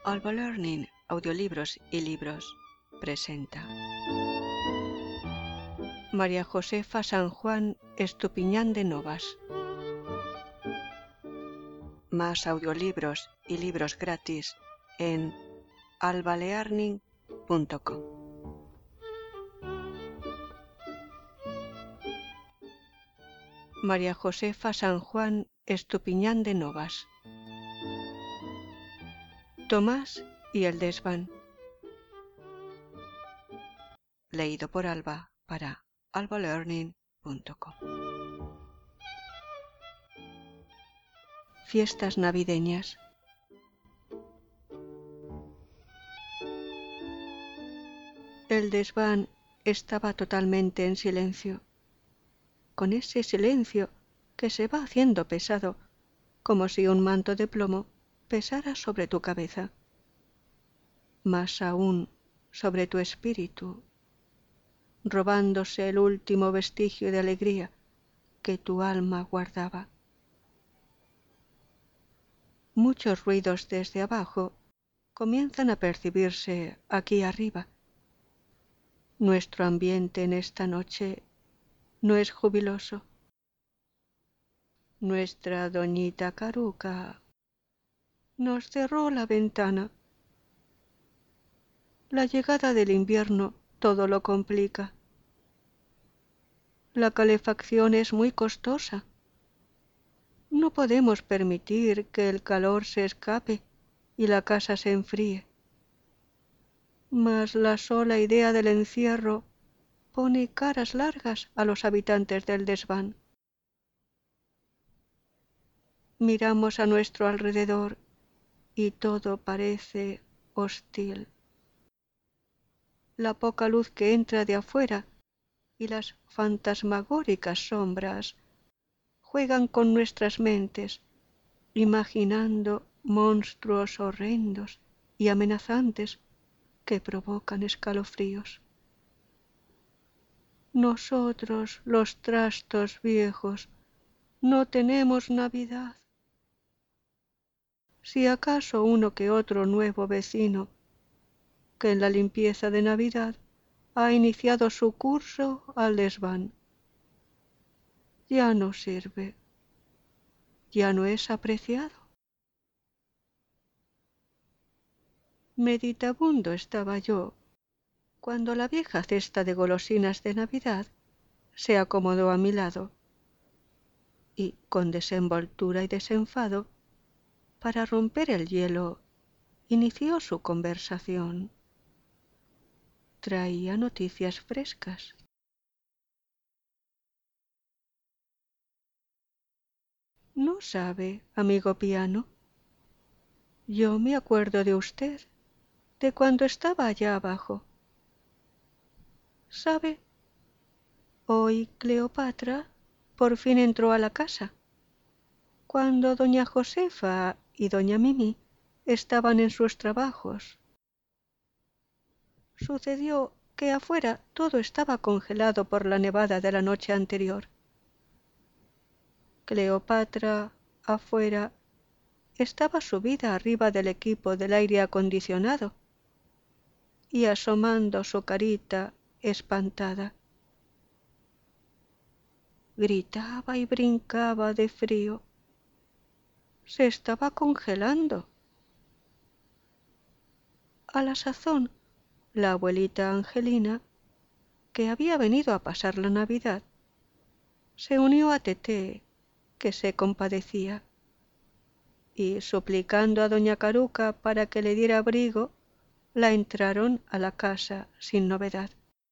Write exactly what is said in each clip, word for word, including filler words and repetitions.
Alba Learning, audiolibros y libros, presenta María Josefa San Juan Estupiñán de Novas. Más audiolibros y libros gratis en alba learning punto com. María Josefa San Juan Estupiñán de Novas. Tomás y el desván. Leído por Alba para alba learning punto com. Fiestas navideñas. El desván estaba totalmente en silencio, con ese silencio que se va haciendo pesado, como si un manto de plomo pesara sobre tu cabeza, más aún sobre tu espíritu, robándose el último vestigio de alegría que tu alma guardaba. Muchos ruidos desde abajo comienzan a percibirse aquí arriba. Nuestro ambiente en esta noche no es jubiloso. Nuestra doñita Caruca nos cerró la ventana. La llegada del invierno todo lo complica. La calefacción es muy costosa. No podemos permitir que el calor se escape y la casa se enfríe. Mas la sola idea del encierro pone caras largas a los habitantes del desván. Miramos a nuestro alrededor y todo parece hostil. La poca luz que entra de afuera y las fantasmagóricas sombras juegan con nuestras mentes, imaginando monstruos horrendos y amenazantes que provocan escalofríos. Nosotros, los trastos viejos, no tenemos Navidad. Si acaso uno que otro nuevo vecino, que en la limpieza de Navidad ha iniciado su curso al desván. Ya no sirve, ya no es apreciado. Meditabundo estaba yo, cuando la vieja cesta de golosinas de Navidad se acomodó a mi lado y, con desenvoltura y desenfado, para romper el hielo, inició su conversación. Traía noticias frescas. ¿No sabe, amigo piano? Yo me acuerdo de usted, de cuando estaba allá abajo. ¿Sabe? Hoy Cleopatra por fin entró a la casa, cuando doña Josefa y doña Mimi estaban en sus trabajos. Sucedió que afuera todo estaba congelado por la nevada de la noche anterior. Cleopatra, afuera, estaba subida arriba del equipo del aire acondicionado y asomando su carita espantada. Gritaba y brincaba de frío. Se estaba congelando. A la sazón, la abuelita Angelina, que había venido a pasar la Navidad, se unió a Teté, que se compadecía, y suplicando a doña Caruca para que le diera abrigo, la entraron a la casa sin novedad.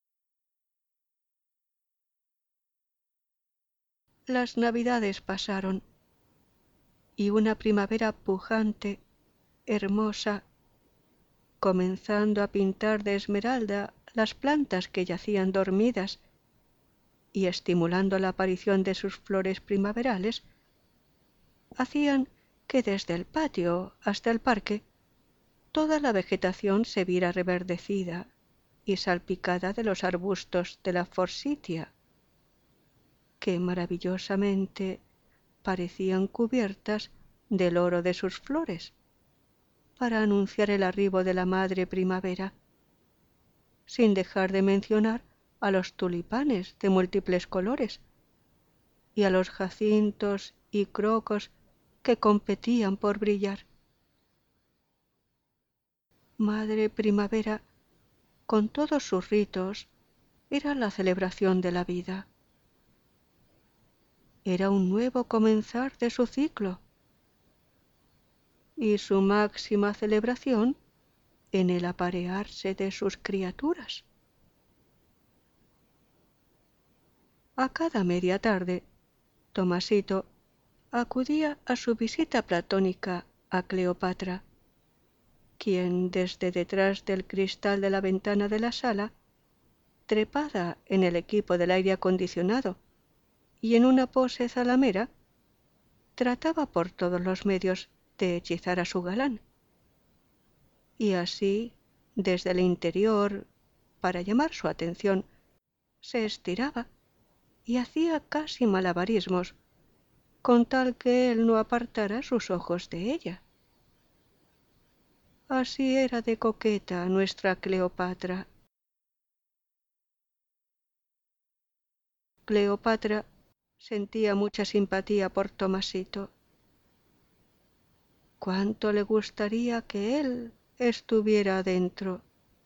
Las Navidades pasaron, y una primavera pujante, hermosa, comenzando a pintar de esmeralda las plantas que yacían dormidas y estimulando la aparición de sus flores primaverales, hacían que desde el patio hasta el parque toda la vegetación se viera reverdecida y salpicada de los arbustos de la forsythia, que maravillosamente parecían cubiertas del oro de sus flores. para anunciar el arribo de la madre primavera, sin dejar de mencionar a los tulipanes de múltiples colores y a los jacintos y crocos que competían por brillar. Madre primavera, con todos sus ritos, era la celebración de la vida. Era un nuevo comenzar de su ciclo y su máxima celebración en el aparearse de sus criaturas. A cada media tarde, Tomasito acudía a su visita platónica a Cleopatra, quien desde detrás del cristal de la ventana de la sala, trepada en el equipo del aire acondicionado y en una pose zalamera, trataba por todos los medios de hechizar a su galán. Y así, desde el interior, para llamar su atención, se estiraba y hacía casi malabarismos, con tal que él no apartara sus ojos de ella. Así era de coqueta nuestra Cleopatra. Cleopatra sentía mucha simpatía por Tomasito. Cuánto le gustaría que él estuviera adentro.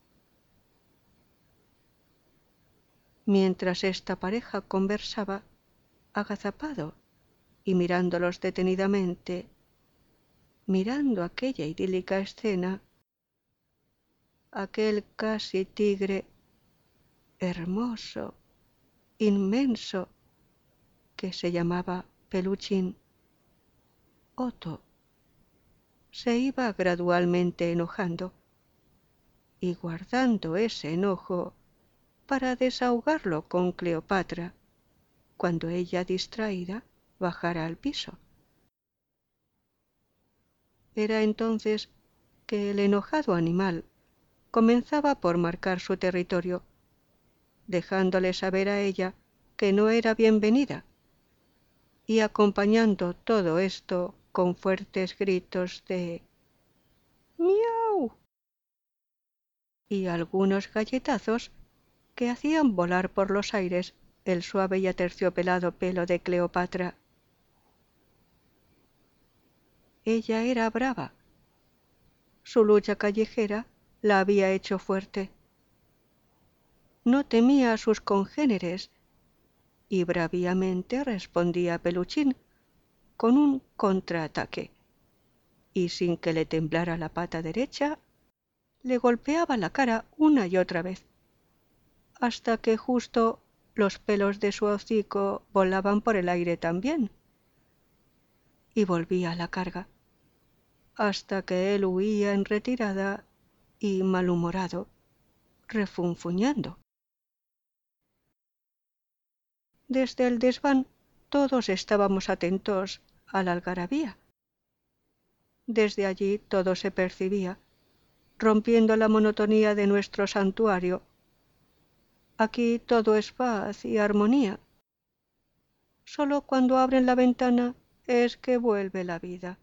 Mientras esta pareja conversaba, agazapado y mirándolos detenidamente, mirando aquella idílica escena, aquel casi tigre hermoso, inmenso, que se llamaba Peluchín, Otto se iba gradualmente enojando y guardando ese enojo para desahogarlo con Cleopatra cuando ella, distraída, bajara al piso. Era entonces que el enojado animal comenzaba por marcar su territorio, dejándole saber a ella que no era bienvenida, y acompañando todo esto con fuertes gritos de «¡Miau!» y algunos galletazos que hacían volar por los aires el suave y aterciopelado pelo de Cleopatra. Ella era brava. Su lucha callejera la había hecho fuerte. No temía a sus congéneres y braviamente respondía a Peluchín con un contraataque, y sin que le temblara la pata derecha, le golpeaba la cara una y otra vez, hasta que justo los pelos de su hocico volaban por el aire también, y volvía a la carga, hasta que él huía en retirada y malhumorado, refunfuñando. Desde el desván todos estábamos atentos a la algarabía. Desde allí todo se percibía, rompiendo la monotonía de nuestro santuario. Aquí todo es paz y armonía. Solo cuando abren la ventana es que vuelve la vida.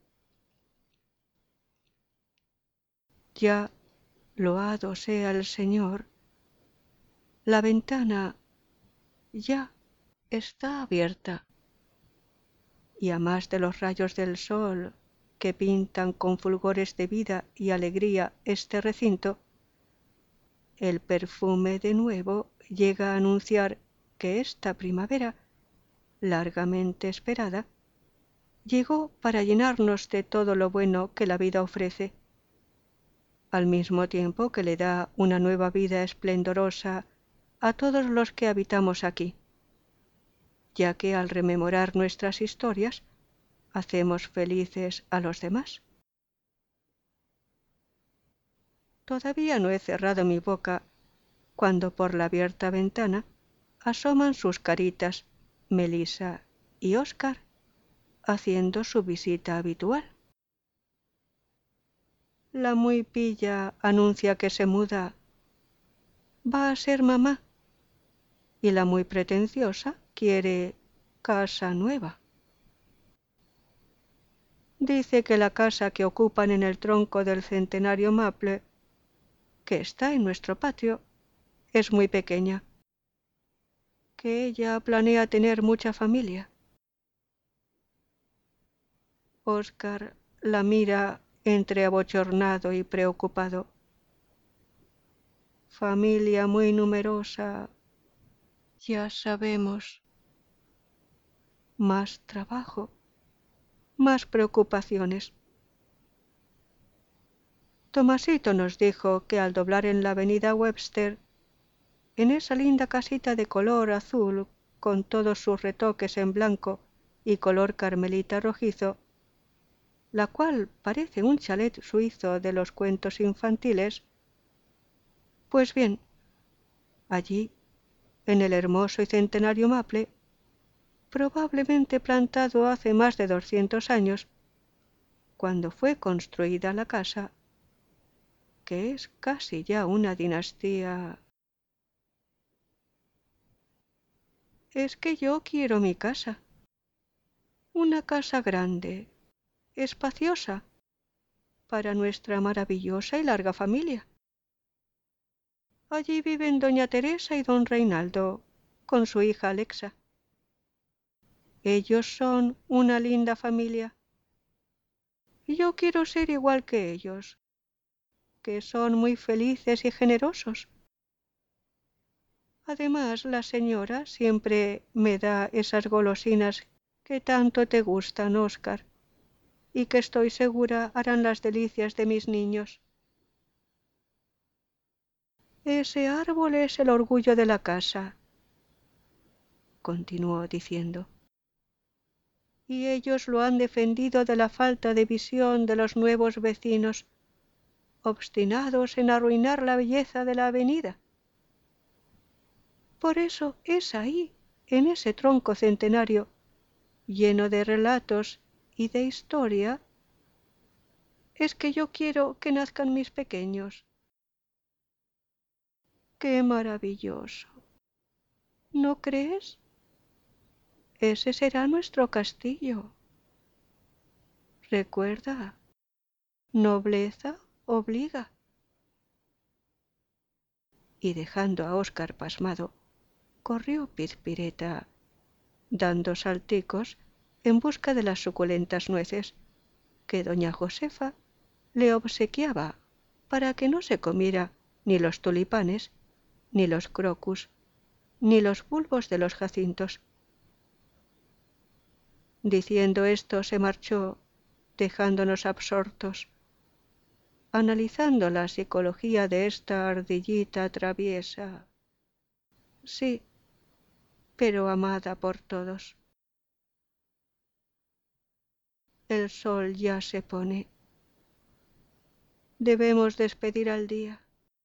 Ya, loado sea el Señor, la ventana ya está abierta, y a más de los rayos del sol que pintan con fulgores de vida y alegría este recinto, el perfume de nuevo llega a anunciar que esta primavera, largamente esperada, llegó para llenarnos de todo lo bueno que la vida ofrece, al mismo tiempo que le da una nueva vida esplendorosa a todos los que habitamos aquí, ya que al rememorar nuestras historias hacemos felices a los demás. Todavía no he cerrado mi boca cuando por la abierta ventana asoman sus caritas Melissa y Óscar, haciendo su visita habitual. La muy pilla anuncia que se muda. Va a ser mamá. Y la muy pretenciosa quiere casa nueva. dice que la casa que ocupan en el tronco del centenario maple, que está en nuestro patio, es muy pequeña, que ella planea tener mucha familia. Oscar la mira entre abochornado y preocupado. Familia muy numerosa, ya sabemos. Más trabajo, más preocupaciones. Tomasito nos dijo que al doblar en la avenida Webster, en esa linda casita de color azul con todos sus retoques en blanco y color carmelita rojizo, la cual parece un chalet suizo de los cuentos infantiles, pues bien, allí, en el hermoso y centenario maple, probablemente plantado hace más de doscientos años, cuando fue construida la casa, que es casi ya una dinastía. Es que yo quiero mi casa, una casa grande, espaciosa, para nuestra maravillosa y larga familia. Allí viven doña Teresa y don Reinaldo, con su hija Alexa. Ellos son una linda familia. Y yo quiero ser igual que ellos, que son muy felices y generosos. Además, la señora siempre me da esas golosinas que tanto te gustan, Óscar, y que estoy segura harán las delicias de mis niños. Ese árbol es el orgullo de la casa, continuó diciendo, y ellos lo han defendido de la falta de visión de los nuevos vecinos, obstinados en arruinar la belleza de la avenida. Por eso es ahí, en ese tronco centenario, lleno de relatos y de historia, es que yo quiero que nazcan mis pequeños. ¡Qué maravilloso! ¿No crees? Ese será nuestro castillo. Recuerda, nobleza obliga. Y dejando a Óscar pasmado, corrió Pizpireta, dando salticos en busca de las suculentas nueces que doña Josefa le obsequiaba para que no se comiera ni los tulipanes, ni los crocus, ni los bulbos de los jacintos. Diciendo esto se marchó, dejándonos absortos, analizando la psicología de esta ardillita traviesa. Sí, pero amada por todos. El sol ya se pone. Debemos despedir al día.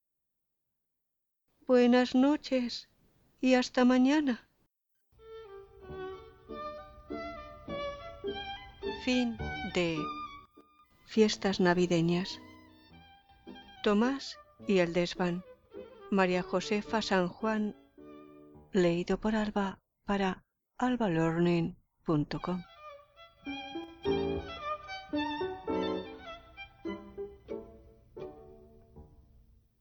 Buenas noches y hasta mañana. Fin de Fiestas Navideñas. Tomás y el desván. María Josefa San Juan. Leído por Alba para alba learning punto com.